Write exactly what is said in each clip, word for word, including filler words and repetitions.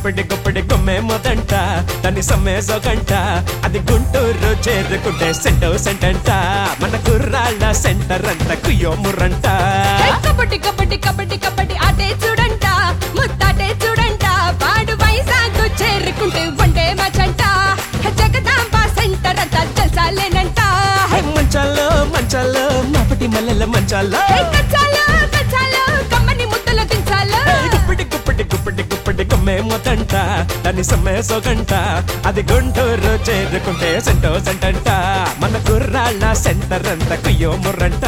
గుప్పిడి గుప్పిడి గుమ్మే మొదంట దాన్ని సమ్మేసో గంట అది గుంటూరు చేరుకుంటే సెంటో సెంటంట మన కుర్రాళ్ళ సెంటర్ అంత కుయ్యో ముర్రంట కబడ్డీ కబడ్డీ కబడ్డీ కబడ్డీ ఆటే చూడంట ముత్తాటే చూడంట వాడు వైజాగ్ చేరుకుంటే వన్డే మచంట జగదాంబ సెంటర్ అంతా జల్సాలేనంట మంచాల్లో మంచాల్లో మాపటి మల్లెల మంచాల్లో కచ్చాలో కచ్చాలో కమ్మని ముద్దలు దించాలో గుప్పిడి గుప్పిడి గుప్పిడి గుప్పిడి గుమ్మే మొదంట దాన్ని సమ్మేసో గంట అది గుంటూరు చేరుకుంటే సెంటో సెంటంట మన కుర్రాళ్ళ సెంటర్ అంత కుయ్యో ముర్రంట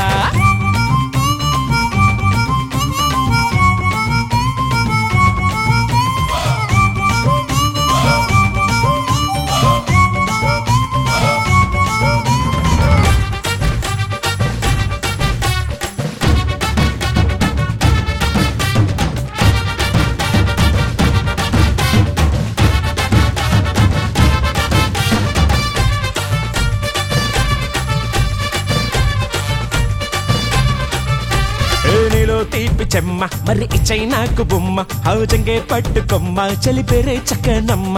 తీపి చెమ్మ మరి ఇచ్చై నాకు బొమ్మ హౌజంగే పట్టుకొమ్మ చలిపేరే చక్కనమ్మ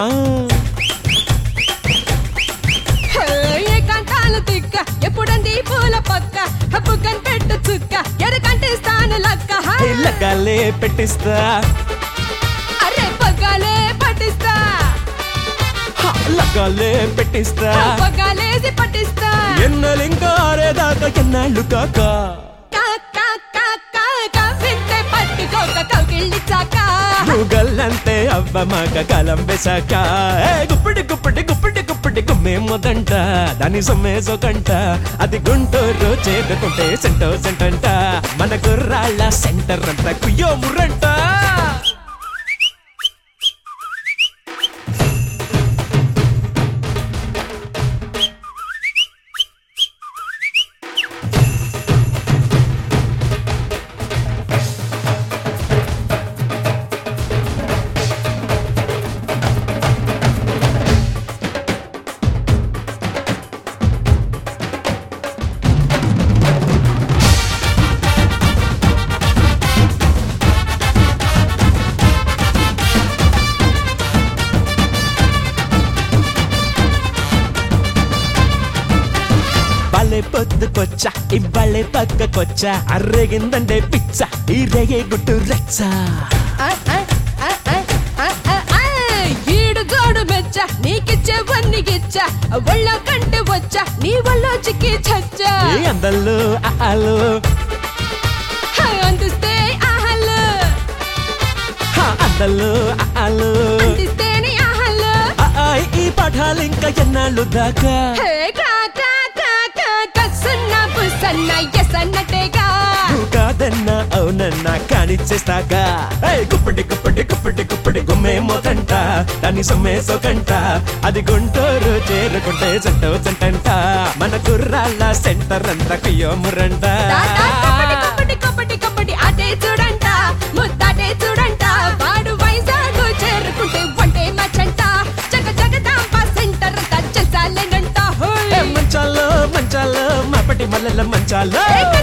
ఏకాంతాలు తిక్క ఎప్పుడంది పూల పక్క బుగ్గన్ పెట్టు చుక్క ఎరకంటే స్థాను లక్క లగాలే పెట్టిస్తా అరే పగ్గాలే పట్టిస్తా లగాలే పెట్టిస్తా పగ్గాలేసి పట్టిస్తా ఎన్నలింకా ఆరేదాకా ఎన్నాళ్ళు కాక గల్లంతే అవ్వ మాక కాలం వేసాక గుప్పిడి గుప్పిడి గుప్పిడి గుప్పిడి గుమ్మే మొదంట దాని సొమ్మేసో కంట అది గుంటూరు చేరుకుంటే సెంటో సెంటంట మన గుర్రాళ్ళ సెంటర్ అంతా కుయ్యో ముర్రంట పొద్దుకొచ్చా ఇవ్వాళ్ళే పక్కకొచ్చా అర్రేగిందంటే పిచ్చ ఈ రేగే గుట్టు రెచ్చ ఈడు గోడు మెచ్చ నీకిచ్చేవన్నీ గిచ్చ ఒళ్ళో కంటే వచ్చా నీ వల్ల చిక్కి చచ్చా అందల్లో ఆలు అందిస్తే ఆహలు అందల్లో ఆలు అందిస్తేనే ఆహలు ఈ పాఠాలు ఇంకా ఎన్నాళ్ళు దాకా కాదన్నా అవునన్నా కానిచ్చేస్తాగా గుప్పటి గుప్పటి గుప్పటి గుప్పటి గుమ్మే మొదంట దాన్ని సొమ్మేసో కంట అది గుంటూరు చేరుకుంటే సెంటో సెంటంట మన కుర్రాళ్ళ సెంటర్ అంతా కుయ్యో ముర్రంట కబడ్డీ కబడ్డీ ఆటే చూడంట ముద్దాటే చూడంట వాడు వైజాగ్ చేరుకుంటే వన్డే మచంట జగ జగదాంబ సెంటర్ అంతా జల్సాలేనంట మంచాల్లో మంచాల్లో మాపటి మల్లెల మంచాల్లో